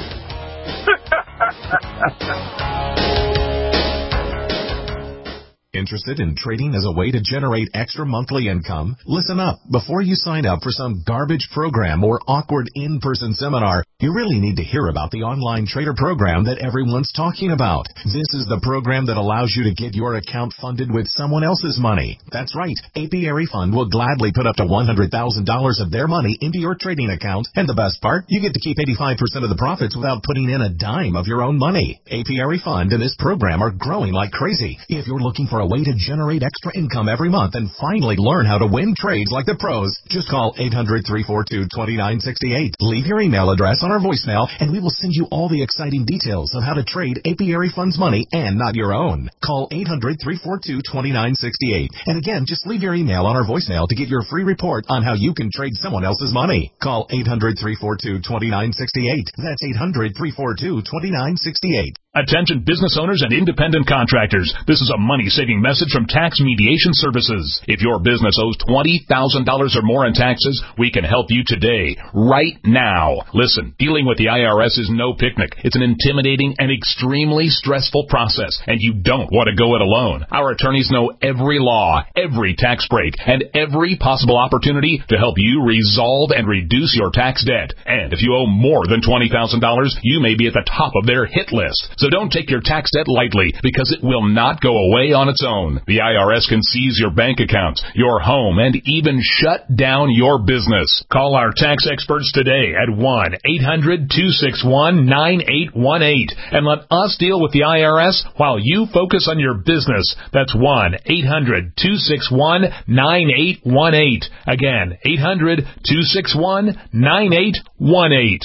Interested in trading as a way to generate extra monthly income? Listen up. Before you sign up for some garbage program or awkward in-person seminar, you really need to hear about the online trader program that everyone's talking about. This is the program that allows you to get your account funded with someone else's money. That's right. Apiary Fund will gladly put up to one hundred thousand dollars of their money into your trading account. And the best part, you get to keep eighty-five percent of the profits without putting in a dime of your own money. Apiary Fund and this program are growing like crazy. If you're looking for a way to generate extra income every month and finally learn how to win trades like the pros, just call eight hundred, three four two, two nine six eight. Leave your email address on our voicemail and we will send you all the exciting details of how to trade Apiary Fund's money and not your own. Call eight hundred, three four two, two nine six eight. And again, just leave your email on our voicemail to get your free report on how you can trade someone else's money. Call eight hundred, three four two, two nine six eight. That's eight hundred, three four two, two nine six eight. Attention business owners and independent contractors. This is a money-saving message from Tax Mediation Services. If your business owes twenty thousand dollars or more in taxes, we can help you today, right now. Listen, dealing with the I R S is no picnic. It's an intimidating and extremely stressful process, and you don't want to go it alone. Our attorneys know every law, every tax break, and every possible opportunity to help you resolve and reduce your tax debt. And if you owe more than twenty thousand dollars, you may be at the top of their hit list. So don't take your tax debt lightly, because it will not go away on its own. The I R S can seize your bank accounts, your home, and even shut down your business. Call our tax experts today at one eight hundred, two six one, nine eight one eight and let us deal with the I R S while you focus on your business. That's one eight hundred, two six one, nine eight one eight. Again, eight hundred, two six one, nine eight one eight.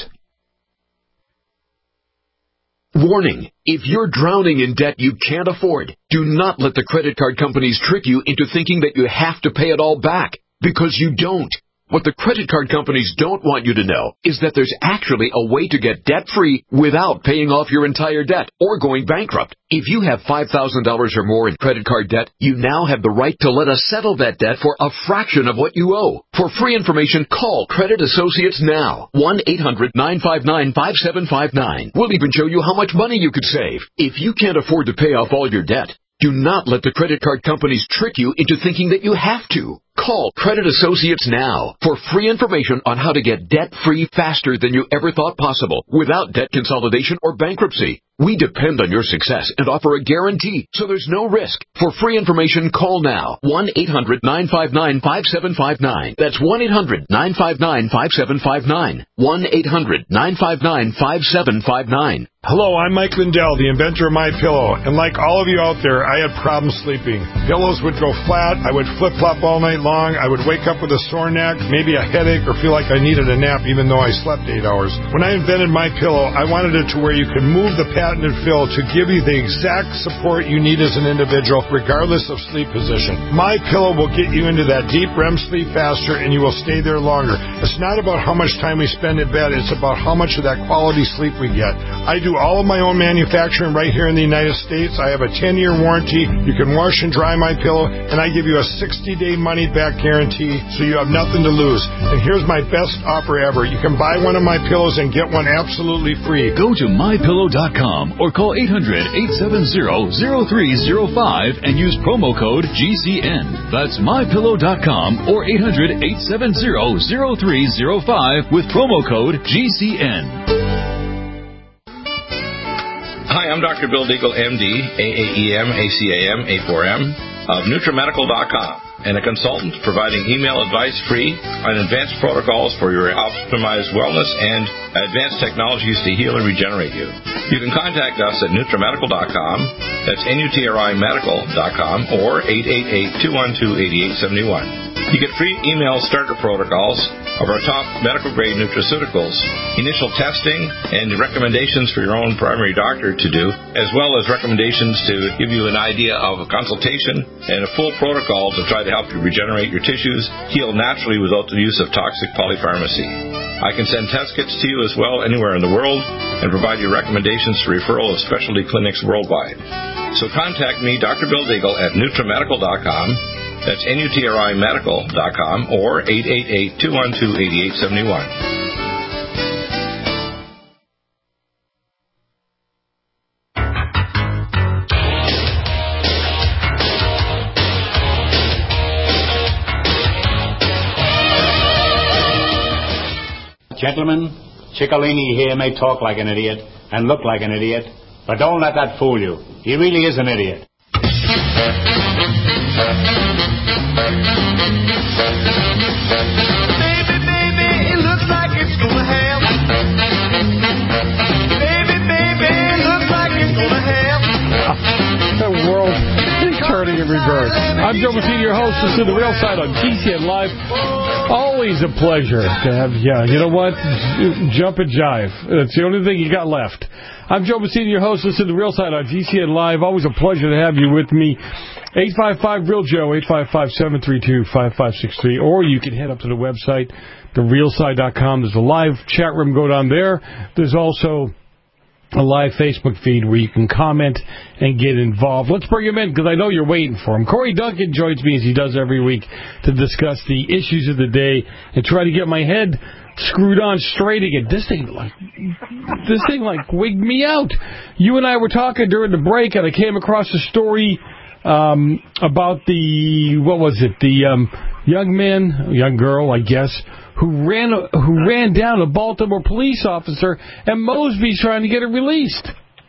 Warning, if you're drowning in debt you can't afford, do not let the credit card companies trick you into thinking that you have to pay it all back. Because you don't. What the credit card companies don't want you to know is that there's actually a way to get debt-free without paying off your entire debt or going bankrupt. If you have five thousand dollars or more in credit card debt, you now have the right to let us settle that debt for a fraction of what you owe. For free information, call Credit Associates now. one eight hundred nine five nine five seven five nine. We'll even show you how much money you could save. If you can't afford to pay off all your debt, do not let the credit card companies trick you into thinking that you have to. Call Credit Associates now for free information on how to get debt-free faster than you ever thought possible without debt consolidation or bankruptcy. We depend on your success and offer a guarantee, so there's no risk. For free information, call now. one eight hundred nine five nine five seven five nine. That's one eight hundred nine five nine five seven five nine. one eight hundred nine five nine five seven five nine. Hello, I'm Mike Lindell, the inventor of MyPillow, and like all of you out there, I had problems sleeping. Pillows would go flat, I would flip-flop all night long, I would wake up with a sore neck, maybe a headache, or feel like I needed a nap even though I slept eight hours. When I invented MyPillow, I wanted it to where you could move the patented fill to give you the exact support you need as an individual, regardless of sleep position. MyPillow will get you into that deep R E M sleep faster, and you will stay there longer. It's not about how much time we spend in bed, it's about how much of that quality sleep we get. I do all of my own manufacturing right here in the United States. I have a ten-year warranty. You can wash and dry MyPillow, and I give you a sixty-day money-back guarantee, so you have nothing to lose. And here's my best offer ever. You can buy one of my pillows and get one absolutely free. Go to my pillow dot com or call eight hundred eight seven zero zero three zero five and use promo code G C N. That's my pillow dot com or eight hundred eight seven zero zero three zero five with promo code G C N. Hi, I'm Doctor Bill Deagle, M D, A A E M, A C A M, A four M, of NutriMedical dot com, and a consultant providing email advice free on advanced protocols for your optimized wellness and advanced technologies to heal and regenerate you. You can contact us at NutriMedical dot com, that's N U T R I Medical dot com, or eight eight eight, two one two, eight eight seven one. You get free email starter protocols of our top medical-grade nutraceuticals, initial testing, and recommendations for your own primary doctor to do, as well as recommendations to give you an idea of a consultation and a full protocol to try to help you regenerate your tissues, heal naturally without the use of toxic polypharmacy. I can send test kits to you as well anywhere in the world and provide you recommendations for referral of specialty clinics worldwide. So contact me, Doctor Bill Deagle, at NutriMedical dot com. That's N U T R I Medical dot com or eight eight eight, two one two, eight eight seven one. Gentlemen, Ciccolini here may talk like an idiot and look like an idiot, but don't let that fool you. He really is an idiot. Baby, baby, it looks like it's gonna hail. Baby, baby, it looks like it's gonna hail. The world is turning in reverse. I'm Joe Messina, your host. This is The Real Side on G C N Live. Always a pleasure to have, yeah, you know what? Jump and jive. That's the only thing you got left. I'm Joe Messina, your host. This is The Real Side on G C N Live. Always a pleasure to have you with me. eight five five, real Joe, eight five five, seven three two, five five six three. Or you can head up to the website, the real side dot com. There's a live chat room. Go down there. There's also a live Facebook feed where you can comment and get involved. Let's bring him in because I know you're waiting for him. Corey Duncan joins me as he does every week to discuss the issues of the day and try to get my head screwed on straight again. This thing like this thing like wigged me out. You and I were talking during the break, and I came across a story um, about the what was it? The um, young man, young girl, I guess, who ran who ran down a Baltimore police officer, and Mosby's trying to get her released.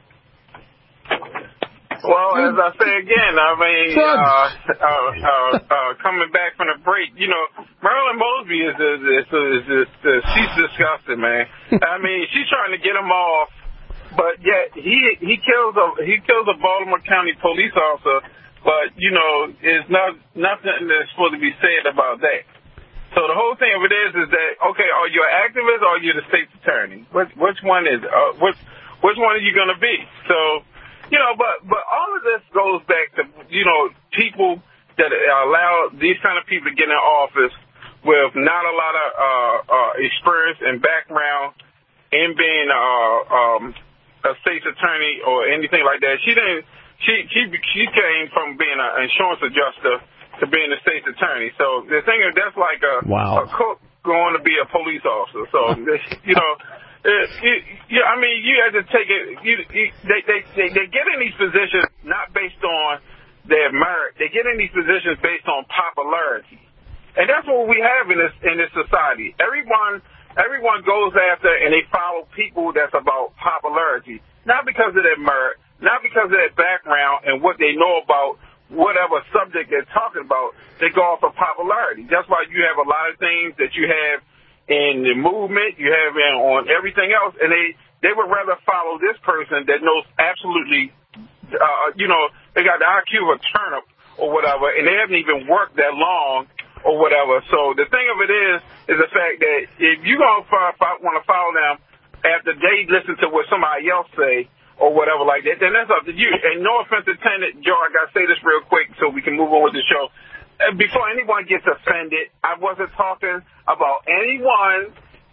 Well, as I say again, I mean, uh, uh, uh, uh, coming back from the break, you know, Marilyn Mosby is, is, is, is, is, is she's disgusting, man. I mean, she's trying to get him off, but yet he he kills a he kills a Baltimore County police officer, but you know, there's not nothing that's supposed to be said about that. So the whole thing of it is, is that okay? Are you an activist or are you the state's attorney? Which which one is uh, which which one are you going to be? So. You know, but but all of this goes back to, you know, people that allow these kind of people to get in office with not a lot of uh, uh, experience and background in being uh, um, a state's attorney or anything like that. She didn't. She she she came from being an insurance adjuster to being a state's attorney. So the thing is, that's like a, wow. a cook going to be a police officer. So you know, it, it, yeah. I mean, you have to take it. You, you, they, they they they get in these positions not based on their merit. They get in these positions based on popularity, and that's what we have in this in this society. Everyone everyone goes after and they follow people that's about popularity, not because of their merit. Not because of their background and what they know about whatever subject they're talking about. They go off of popularity. That's why you have a lot of things that you have in the movement, you have in, on everything else, and they, they would rather follow this person that knows absolutely, uh, you know, they got the I Q of a turnip or whatever, and they haven't even worked that long or whatever. So the thing of it is, is the fact that if you're going to want to follow them after they listen to what somebody else say, or whatever like that, then that's up to you. And no offense intended, Joe, I got to say this real quick so we can move on with the show. Before anyone gets offended, I wasn't talking about anyone,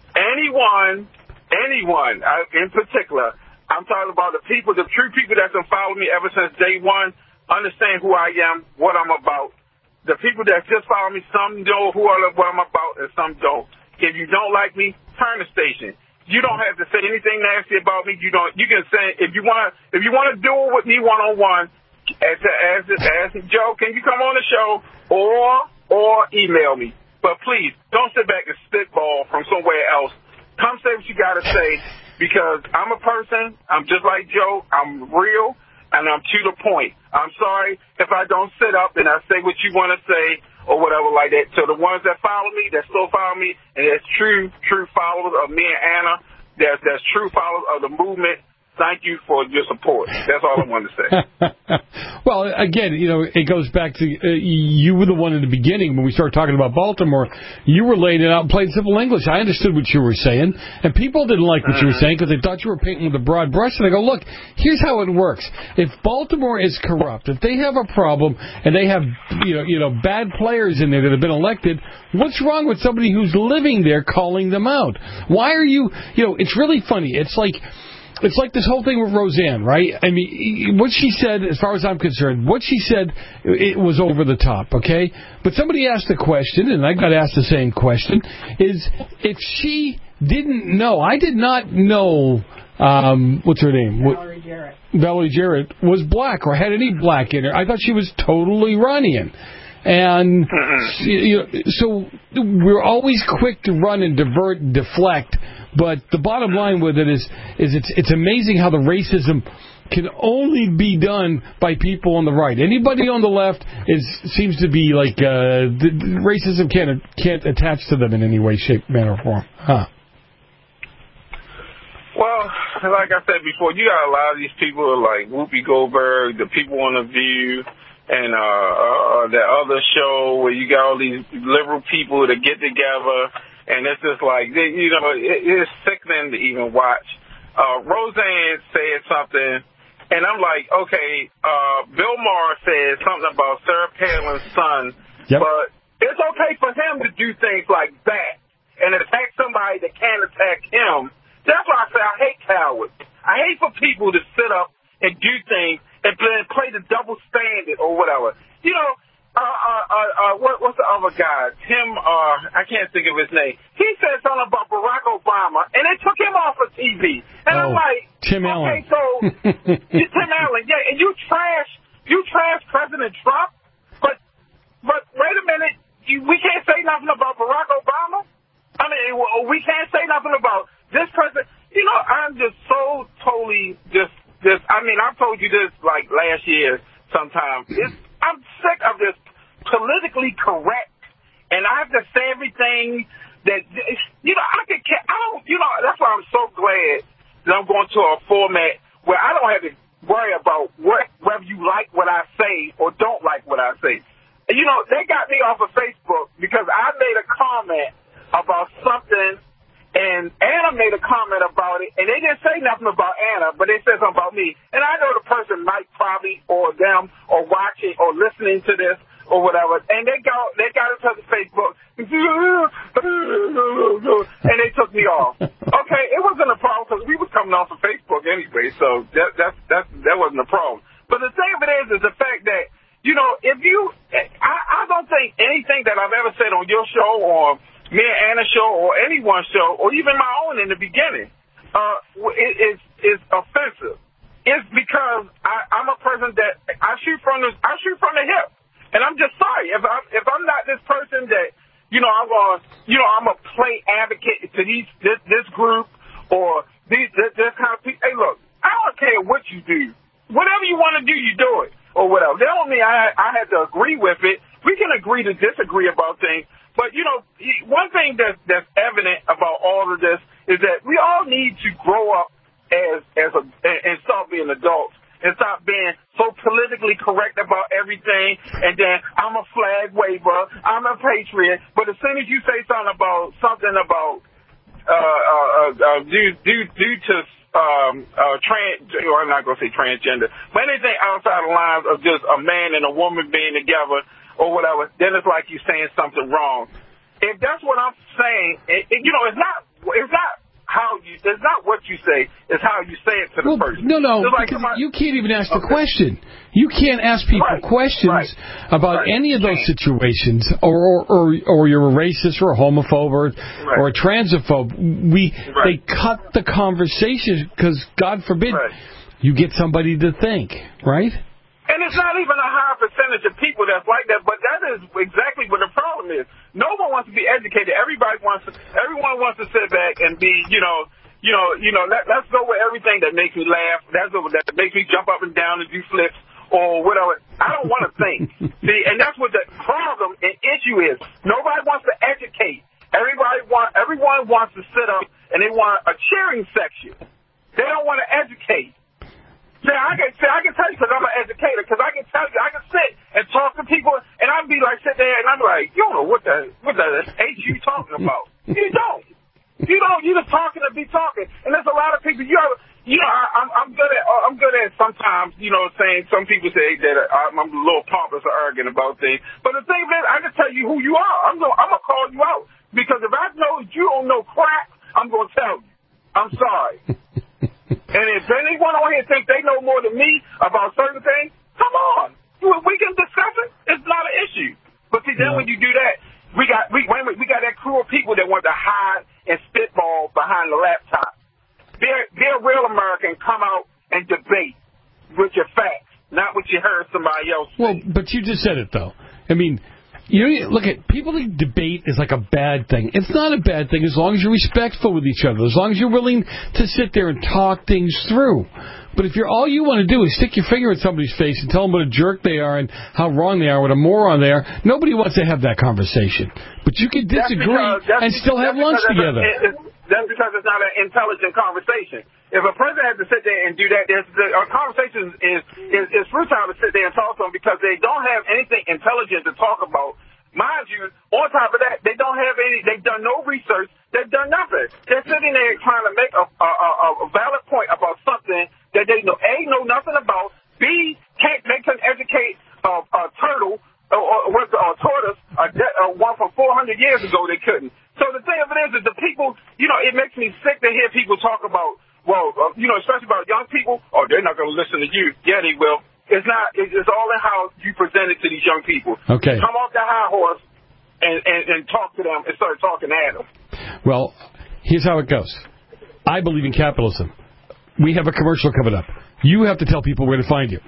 anyone, anyone I, in particular. I'm talking about the people, the true people that have followed me ever since day one, understand who I am, what I'm about. The people that just follow me, some know who I, what I'm about, and some don't. If you don't like me, turn the station. You don't have to say anything nasty about me. You don't. You can say if you want to. If you want to do it with me one on one, as as as Joe, can you come on the show or or email me? But please don't sit back and spitball from somewhere else. Come say what you got to say because I'm a person. I'm just like Joe. I'm real and I'm to the point. I'm sorry if I don't sit up and I say what you want to say or whatever like that. So the ones that follow me, that still follow me, and that's true, true followers of me and Anna, that's, that's true followers of the movement, thank you for your support. That's all I wanted to say. Well, again, you know, it goes back to uh, you were the one in the beginning when we started talking about Baltimore. You were laying it out in plain simple English. I understood what you were saying, and people didn't like what you were saying because they thought you were painting with a broad brush. And I go, look, here's how it works. If Baltimore is corrupt, if they have a problem and they have, you know, you know, bad players in there that have been elected, what's wrong with somebody who's living there calling them out? Why are you, you know, it's really funny. It's like... It's like this whole thing with Roseanne, right? I mean, what she said, as far as I'm concerned, what she said, it was over the top, okay? But somebody asked a question, and I got asked the same question, is if she didn't know, I did not know, um, what's her name? Valerie Jarrett. Valerie Jarrett was black or had any black in her. I thought she was totally Iranian. And you know, so we're always quick to run and divert and deflect. But the bottom line with it is, is it's it's amazing how the racism can only be done by people on the right. Anybody on the left is seems to be like uh, the, the racism can't can't attach to them in any way, shape, manner, or form. Huh? Well, like I said before, you got a lot of these people like Whoopi Goldberg, the people on The View, and uh, uh, that other show where you got all these liberal people that get together. And it's just like, you know, it, it's sickening to even watch. Uh, Roseanne said something, and I'm like, okay, uh, Bill Maher said something about Sarah Palin's son, yep. But it's okay for him to do things like that and attack somebody that can't attack him. That's why I say I hate cowards. I hate for people to sit up and do things and play, play the double standard or whatever. You know, Uh, uh, uh, uh, what, what's the other guy? Tim, uh, I can't think of his name. He said something about Barack Obama, and they took him off of T V. And oh, I'm like, Tim okay, Allen. so, you, Tim Allen, yeah, and you trash, you trash President Trump, but, but wait a minute, you, we can't say nothing about Barack Obama? I mean, we can't say nothing about this president. You know, I'm just so totally just, just, I mean, I've told you this, like, last year sometime. It's, I'm sick of this politically correct, and I have to say everything that, you know, I could, I don't, you know, that's why I'm so glad that I'm going to a format where I don't have to worry about what, whether you like what I say or don't like what I say. And, you know, they got me off of Facebook because I made a comment about something, and Anna made a comment about it, and they didn't say nothing about Anna, but they said something about me. And I know the person might probably, or them, or watching, or listening to this, or whatever, and they got they got into the Facebook, and they took me off. Okay, it wasn't a problem because we was coming off of Facebook anyway, so that that's that's that wasn't a problem. But the thing of it is, is the fact that you know, if you, I, I don't think anything that I've ever said on your show or me and Anna's show or anyone's show or even my own in the beginning, uh, is is offensive. It's because I, I'm a person that I shoot from the I shoot from the hip, and I'm just sorry if I'm if I'm not this person that you know I'm going you know I'm a play advocate to these this this group or these this, this kind of people. Hey, look, I don't care what you do, whatever you want to do, you do it or whatever. That don't mean I I have to agree with it. We can agree to disagree about things, but you know one thing that that's evident about all of this is that we all need to grow up. As as a and start being adults and stop being so politically correct about everything. And then I'm a flag waver, I'm a patriot. But as soon as you say something about something about uh, uh, uh, due due due to um, uh, trans, or I'm not gonna say transgender, but anything outside the lines of just a man and a woman being together or whatever, then it's like you're saying something wrong. If that's what I'm saying, it, it, you know, it's not it's not. How you, it's not what you say, it's how you say it to the well, person. No, no, like, because on, you can't even ask okay. the question. You can't ask people right, questions right, about right. any of those situations, or or, or, or you're a racist or a homophobe or, right. or a transphobe. We right. They cut the conversation because, God forbid, right. you get somebody to think, right? And it's not even a high percentage of people that's like that, but that is exactly what the problem is. No one wants to be educated. Everybody wants to, everyone wants to sit back and be, you know, you know, you know, let, let's go with everything that makes me laugh. That's what that makes me jump up and down and do flips or whatever. I don't want to think. See, and that's what the problem and issue is. Nobody wants to educate. Everybody want, everyone wants to sit up and they want a cheering section. They don't want to educate. See, I can, see, I can tell you because I'm an educator, because I can tell you, I can sit and talk to people, and I'd be like, sit there, and I'm like, you don't know what the, what the H you talking about. You don't. You don't, you just talking to be talking. And there's a lot of people, you know, you know I, I'm, I'm good at, I'm good at sometimes, you know, saying, some people say that I'm, I'm a little pompous or arrogant about things. But the thing is, I can tell you who you are. I'm going I'm to call you out. Because if I know you don't know crap, I'm going to tell you. I'm sorry. And if anyone on here thinks they know more than me about certain things, come on. We can discuss it. It's not an issue. But see, then yeah. when you do that, we got we wait, wait, we got that crew of people that want to hide and spitball behind the laptop. They're, they're real American. Come out and debate with your facts, not what you heard somebody else say. Well, but you just said it, though. I mean, you know, look at people think debate is like a bad thing. It's not a bad thing as long as you're respectful with each other, as long as you're willing to sit there and talk things through. But if you're all you want to do is stick your finger in somebody's face and tell them what a jerk they are and how wrong they are, what a moron they are, nobody wants to have that conversation. But you can disagree that's because, that's and still have lunch together. It, it, that's because it's not an intelligent conversation. If a president has to sit there and do that, there's, the, a conversation is, is, is futile to sit there and talk to them because they don't have anything intelligent to talk about. Mind you, on top of that, they don't have any, they've done no research, they've done nothing. They're sitting there trying to make a, a, a, a valid point about something that they know, A, know nothing about, B, can't, they can educate a, a turtle, or, or, or, or a tortoise, a, a one from four hundred years ago, they couldn't. So the thing of it is that the people, you know, it makes me sick to hear people talk about, well, uh, you know, especially about young people, oh, they're not going to listen to you. Yeah, they will. It's not, it's all in how you present it to these young people. Okay. Come off the high horse and, and, and talk to them and start talking at them. Well, here's how it goes. I believe in capitalism. We have a commercial coming up. You have to tell people where to find you.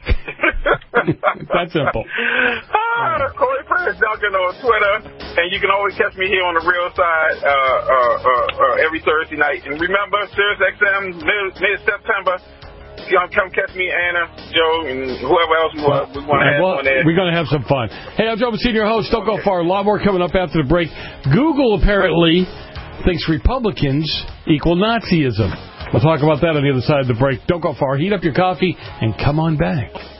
That's simple. Ah, Corey Prince Duncan on Twitter, and you can always catch me here on the Real Side uh, uh, uh, uh, every Thursday night. And remember, Sirius X M mid, mid-September. Come, come catch me, Anna, Joe, and whoever else we want, we want to have well, on there. We're going to have some fun. Hey, I'm Joe Messina, your host. Don't okay. go far. A lot more coming up after the break. Google apparently thinks Republicans equal Nazism. We'll talk about that on the other side of the break. Don't go far. Heat up your coffee and come on back.